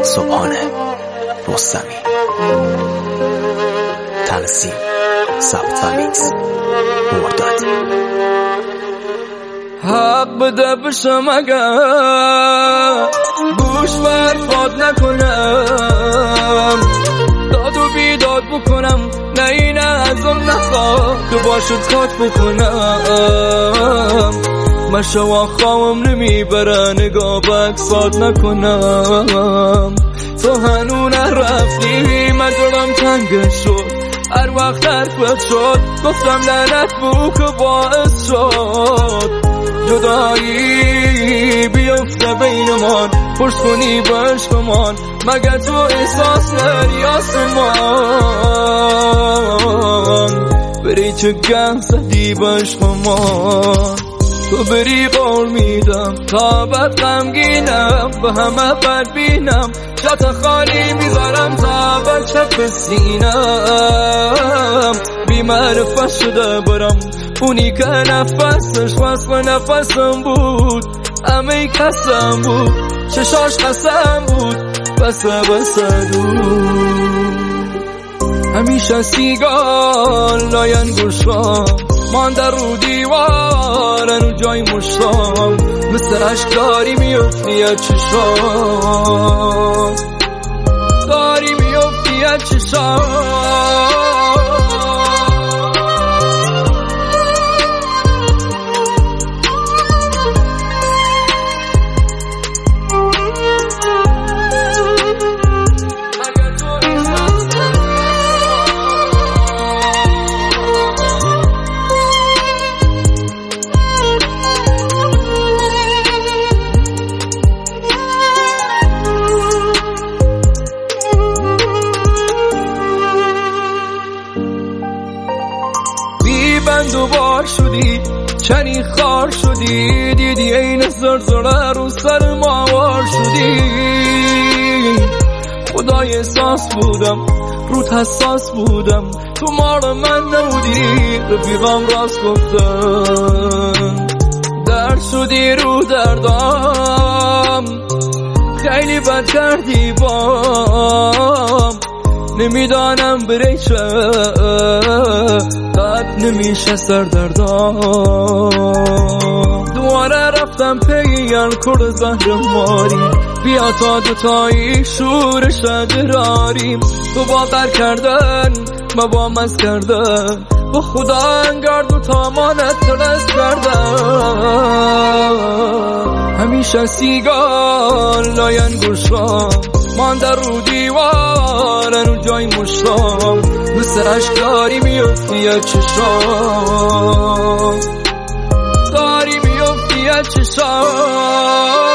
صبحانه رستمی. تنظیم ثبت و میکس مرداد. حق بده بشم اگر گوش برفاد نکنم، داد و بیداد بکنم، نه این از اون نخواه که باشد خاک بکنم. مشوا خواهم نمیبره نگاه بکساد نکنم. تو هنو نرفتی من دلم تنگ شد، هر وقت حرفت شد گفتم لعنت بو که باعث شد جدایی بیفته بینمان. پرس کنی به عشقمان مگه تو احساس نداری آسمان؟ بری چه گه زدی به عشقمان، تو بری قول میدم تا بد غمگینم، به همه بد بینم جات خالی میذارم تا بچه بسینم. بی معرفت شده برم اونی که نفسش وصف نفسم بود، همه کسم بود، چشاش قسم بود، بسه دود. همیشه سیگال لاین گوشام مانده رو دیوارن و جای مشتام، مثل عشق داری میفتی از چشام، داری میفتی از چشام. بند و بار شدی چنی خار شدی، دیدی این زرزره رو سر ماوار شدی. خدای احساس بودم روت حساس بودم، تو مار من نبودی رفیقم راست گفتم. درد شدی رو دردام خیلی بد کردی بام، نمیدانم بری چه قد نمیشه سردردام. دواره رفتم پی الکل زهر ماری، بیا تا دوتایی شورش دراریم. تو باور کردن ما با مز کردن، با خدا انگار دوتا مانت ترس کردن. همیشه سیگال لاین گوشام مانده رو دیوارن و جای مشتام، مثل عشق داری میفتی از چشام، داری میفتی از چشام.